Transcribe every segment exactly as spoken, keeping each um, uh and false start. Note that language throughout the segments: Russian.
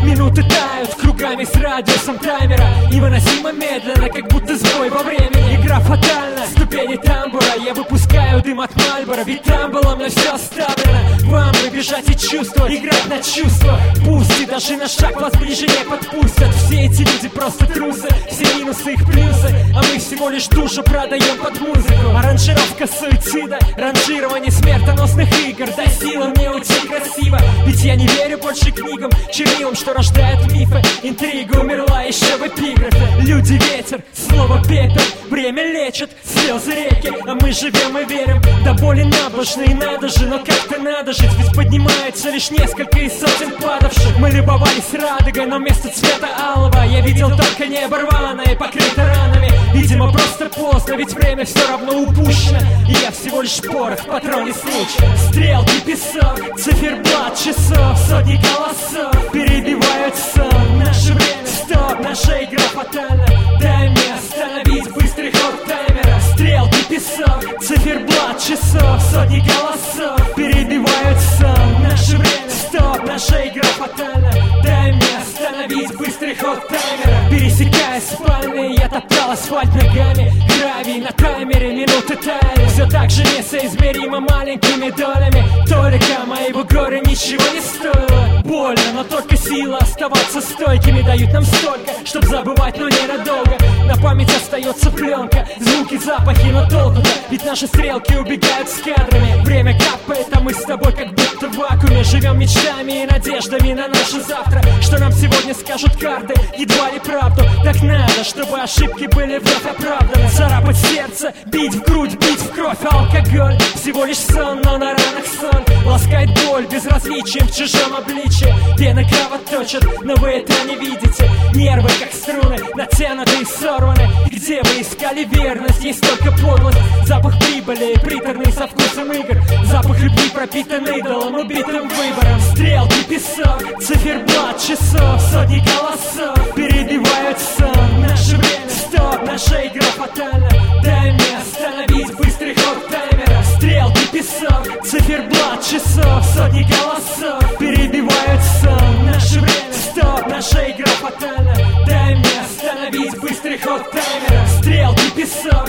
Минуты тают кругами с радиусом таймера. Невыносимо медленно, как будто сбой во времени. Игра фатальна, ступени тамбура. Я выпускаю дым от Мальбора, ведь там было мной все оставлено. Вам бы бежать и чувствовать, играть на чувства. Пусть и даже на шаг вас ближе не подпустят. Все эти люди просто трусы, все минусы их плюсы, а мы всего лишь душу продаем под музыку. Аранжировка суицида, ранжирование смертоносных игр. Дай силы мне уйти красиво, ведь я не верю больше книгам, чернилам, что рождают мифы. Интрига умерла еще в эпиграфе. Люди, ветер, слово пепел. Время лечит, слезы реки, а мы живем и верим. До боли набожные, надо же, но как-то надо жить. Ведь поднимается лишь несколько из сотен падавших. Мы любовались радугой, но вместо цвета алого я видел только небо рваное, покрыто ранами. Видимо, просто поздно, ведь время все равно упущено. И я всего лишь порох в патроне случая. Стрелки, песок, циферблат часов, сотни голосов перебивают сон. Наше время, стоп, наша игра фатальна. Дай мне остановить быстрый ход таймера. Стрелки, песок, циферблат часов, сотни голосов перебивают сон. Наше время, стоп, наша игра фатальна. Дай мне остановить быстрый ход таймера. Пересекая спальные, я топтал асфальт ногами. Гравий на таймере, минуты таяли. Все так же несоизмеримо маленькими долями. Только моего горя ничего не стоило. Больно, но только сила оставаться стойкими дают нам столько, чтоб забывать, но ненадолго. На память остается пленка, звуки, запахи, но толку-то, ведь наши стрелки убегают с кадрами. Время капает, а мы с тобой как будто в вакууме. Живем мечтами и надеждами на наше завтра. Что нам сегодня скажут карты, едва ли правду. Так надо, чтобы ошибки были вновь оправданы. Царапать сердце, бить в грудь, бить в кровь. Алкоголь, всего лишь сон, но на ранах сон. Ласкает боль безразличием в чужом обличье. Вены кровоточат, но вы это не видите. Нервы, как струны, натянуты и сорваны. Где вы искали верность, есть только подлость. Запах прибыли, приторный со вкусом игр. Запах любви, пропитанный идолом, убитым выбором. Стрелки, песок, циферблат часов, сотни голосов перебивают сон. Наше время, стоп, наша игра фатальна. Дай мне остановить быстрый ход таймера. Стрелки, песок, циферблат часов, сотни голосов перебивают сон. Наше время, стоп, наша игра фатальна. Дай мне остановить быстрый ход таймера. Стрелки, песок,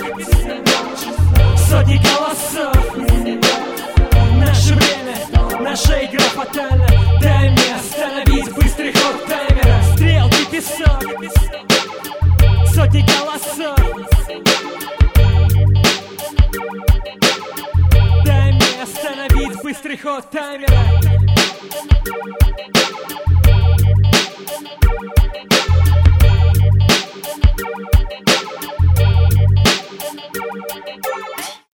сотни голосов. Наше время, наша игра фатальна. Дай мне остановить быстрый ход таймера. Стрелки, песок, сотни голосов. Дай мне остановить быстрый ход таймера.